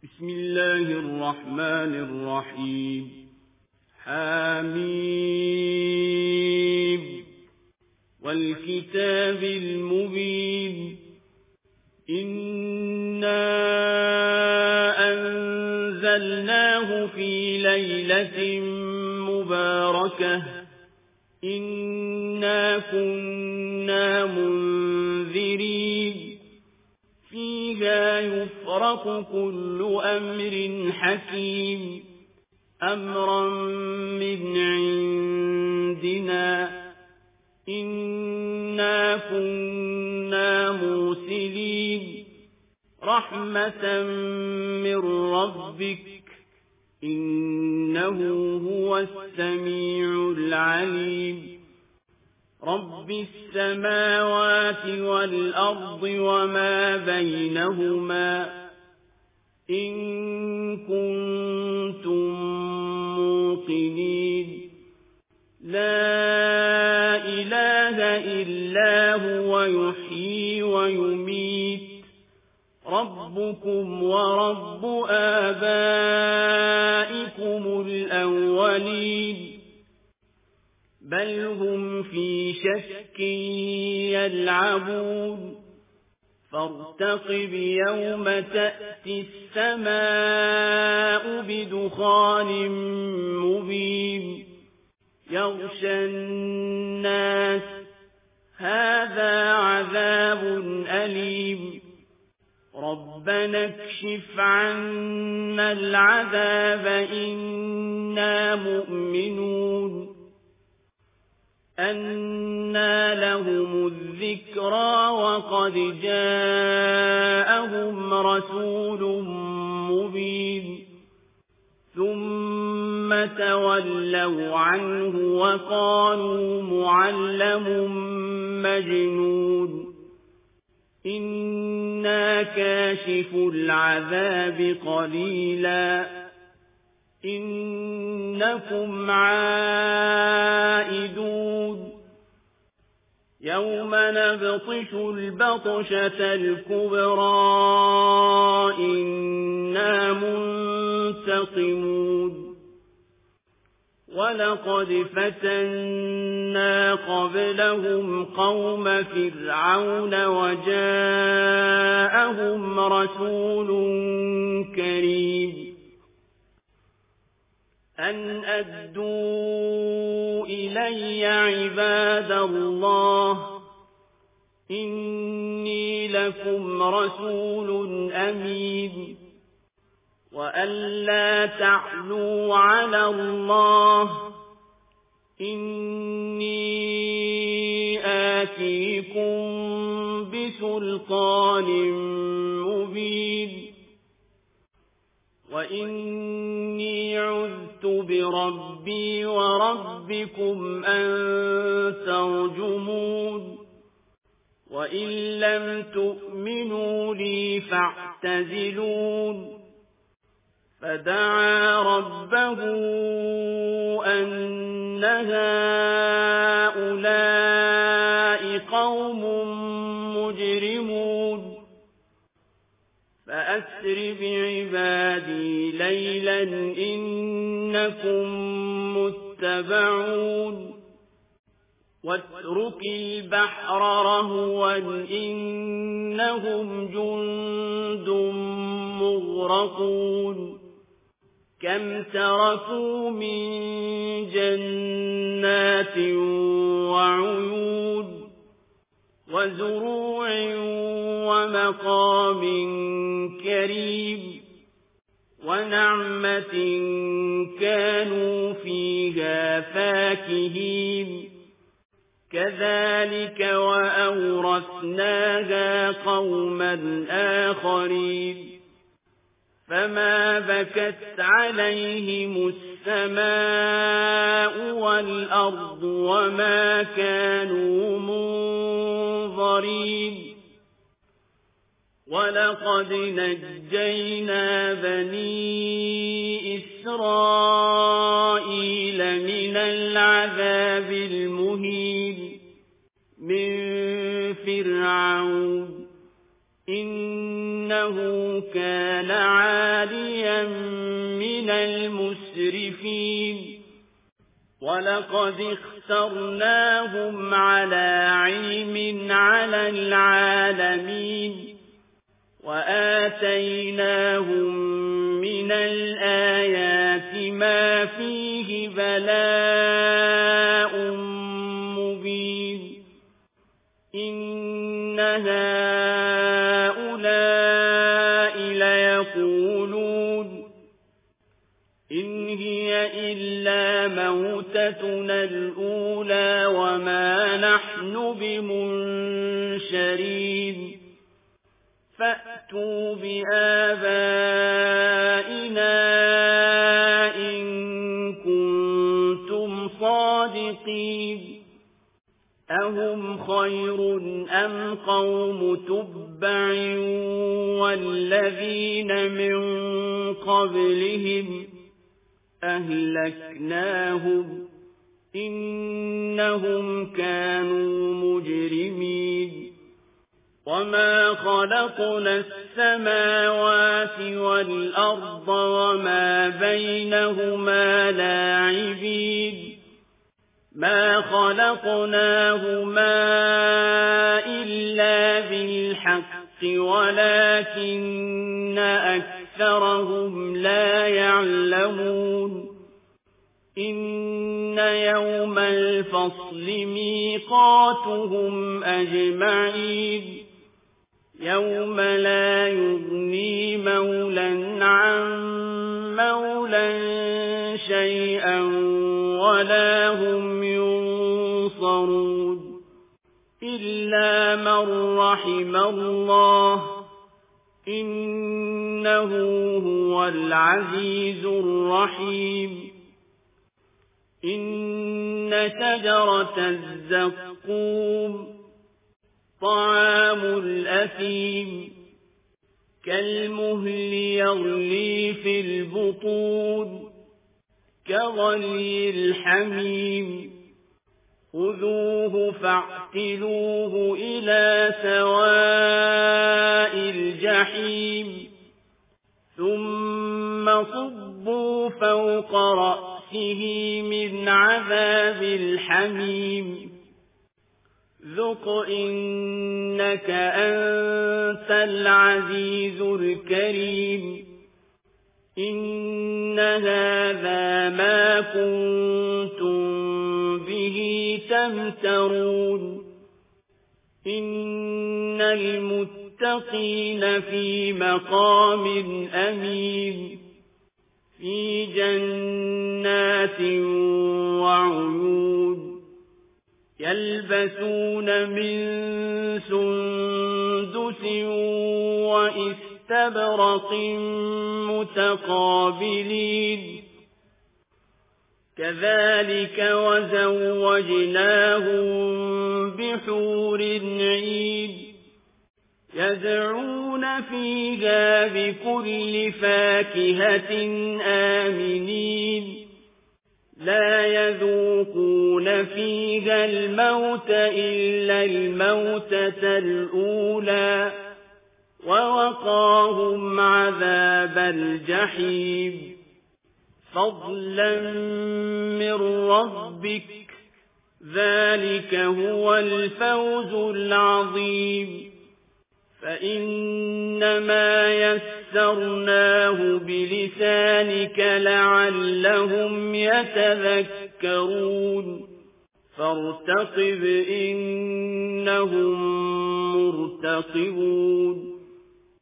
بسم الله الرحمن الرحيم حميم والكتاب المبين إنا أنزلناه في ليلة مباركة إنا كنا منذرين فيها يفرق كل أمر حكيم أمرا من عندنا إنا كنا مرسلين رحمة من ربك إنه هو السميع العليم رب السماوات والأرض وما بينهما إن كنتم موقنين لا إله إلا هو يحيي ويميت ربكم ورب آبائكم الأولين بل هم في شك يلعبون فارتقب يوم تأتي السماء بدخان مبين يغشى الناس هذا عذاب أليم ربنا اكشف عنا العذاب إنا مؤمنون أنى لهم الذكرى وقد جاءهم رسول مبين ثم تولوا عنه وقالوا معلم مجنون إنا كاشف العذاب قليلا إنكم عائدون يوم نبطش البطشة الكبرى إنا منتقمون ولقد فتنا قبلهم قوم فرعون وجاءهم رسول كريم أن أدوا إلي عباد الله إني لكم رسول أمين وأن لا تعلوا على الله إني آتيكم بسلطان مبين وإني عذت بربي وربكم أن ترجمون وإن لم تؤمنوا لي فاعتزلون فدعا ربه أن هؤلاء قوم مجرمون فأسر بعبادي ليلا إنكم متبعون واترك البحر رهوا إنهم جند مغرقون كم تركوا من جنات وعيون وزروع ومقام كريم ونعمة كانوا فيها فاكهين كذلك وأورثناها قوما آخرين فما بكت عليهم السماء والأرض وما كانوا منظرين ولقد نجينا بني إسرائيل من العذاب المهين من فرعون إنه إنه كان عاليا من المسرفين ولقد اخترناهم على علم على العالمين وآتيناهم من الآيات ما فيه بلاء مبين إن هؤلاء ليقولون إن هي إلا موتتنا الأولى وما نحن بمنشرين فأتوا بآبائنا إن كنتم صادقين أهم خير أم قوم تبع والذين من قبلهم أهلكناهم إنهم كانوا مجرمين وما خلقنا السماوات والأرض وما بينهما لاعبين ما خلقناهما إلا بالحق ولكن أكثرهم لا يعلمون إن يوم الفصل ميقاتهم أجمعين يوم لا يغني مولى عن مولى شيئا ولا هم ينصرون إلا من رحم الله إنه هو العزيز الرحيم إن شجرة الزقوم طعام الأثيم كالمهل يغلي في البطون كغلي الحميم خذوه فاعتلوه إلى سواء الجحيم ثم صبوا فوق رأسه من عذاب الحميم ذق إنك أنت العزيز الكريم إن هذا ما كنتم به تمترون إن المتقين في مقام أمين في جنات وعيون يلبسون من سندس وإستبرق متقابلين كذلك وزوجناهم بحور عين يدعون فيها بكل فاكهة آمنين لا يذوقون فيها الموت إلا الموتة الأولى ووقاهم عذاب الجحيم فضلا من ربك ذلك هو الفوز العظيم فإنما يسرناه بلسانك لعلهم يتذكرون فارتقب إنهم مرتقبون